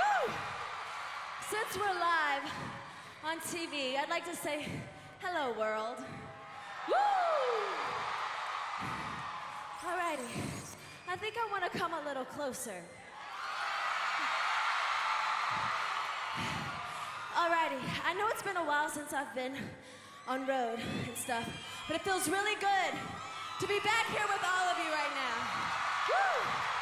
Woo! Since we're live on TV, I'd like to say hello, world. Woo! Alrighty, I think I want to come a little closer. Alrighty, I know it's been a while since I've been on road and stuff, but it feels really good to be back here with all of you right now. Woo!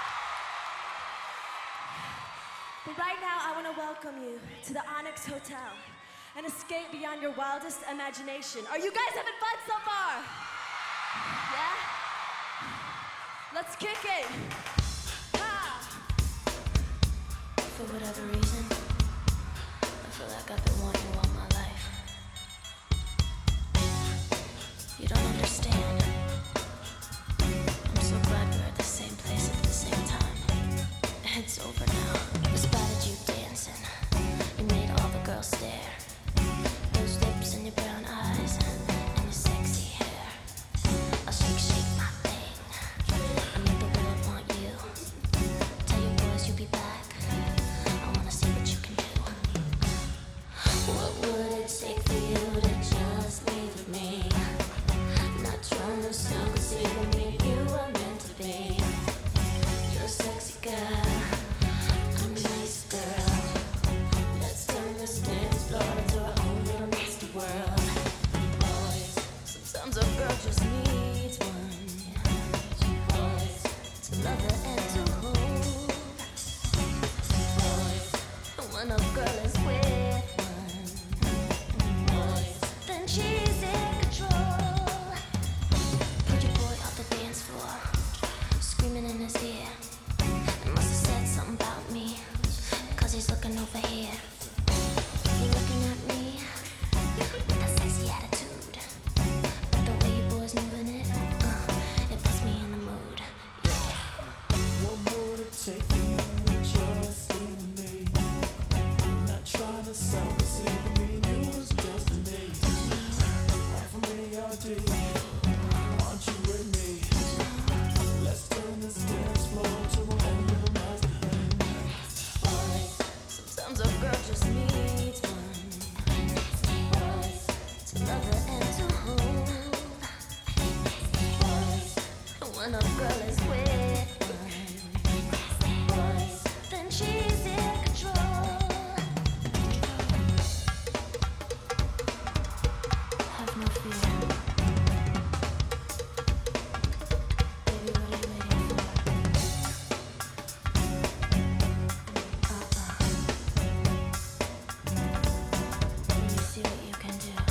But right now, I want to welcome you to the Onyx Hotel and escape beyond your wildest imagination. Are you guys having fun so far? Yeah? Let's kick it. Ha! For whatever reason, I feel like I've been wanting you all my life. You don't understand. I'm so glad we're at the same place at the same time. It's over now. I spotted you dancing. You made all the girls stare. Those lips and your brown eyes and your sexy hair. I'll shake my thing. I make the world want you. Tell your boys you'll be back. I wanna see what you can do. What would it take for you to just leave with me? Not trying to sound conceited, me and you are meant to be. You're a sexy girl, I'm a nice girl. Let's turn this dance floor into our own little nasty world. Boys, sometimes a girl just needs one. Boys, to love her and to hold. Boys, and when a girl is with one, boys, then she's in control. Put your boy off the dance floor, screaming in his ear. It must have said something about me, 'cause he's looking over here. You looking at me with a sexy attitude, but the way you boys moving it, it puts me in the mood. Yeah. What would it take for you to just leave me? Not trying to sound deceiving me, you was just a name. Half a million want you with me? Let's turn this dance floor to a whole little master plan. Boys, sometimes a girl just needs one. Boys, to love her and to hold. Boys, and when a girl is with one, boys, then she's in control. Have no fear. Baby, what are you waiting for? Let me see what you can do.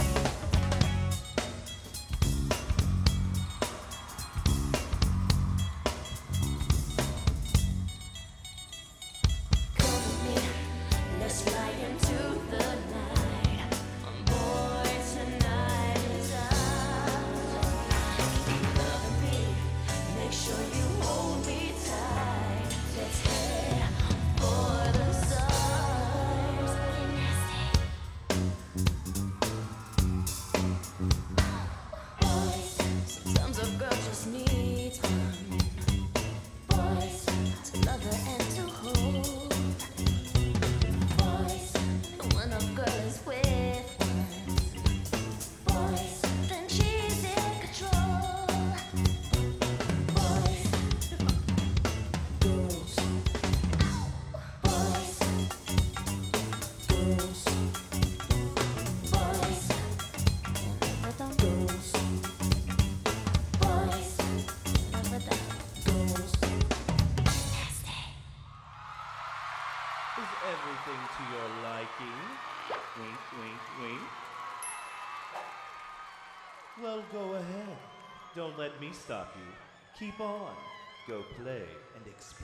Come with me, let's fly into the night. Boy, tonight is ours. Keep loving me, make sure you hold me tight. Let's head for the stars. Boys, sometimes a girl just needs one. Boys, to love her and to hold. Boys, and when a girl is with one, boys, then she's in control. Boys, Girls, boys, girls, boys, rhythm, girls, boys, rhythm. girls. Nasty. Is everything to your liking? Wink, wink, wink. Well, go ahead. Don't let me stop you. Keep on. Go play and explore. ...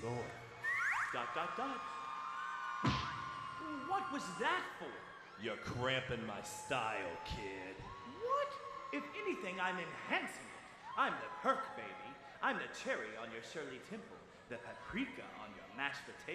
What was that for? You're cramping my style, kid. What? If anything, I'm enhancing it. I'm the perk, baby. I'm the cherry on your Shirley Temple, the paprika on your mashed potato.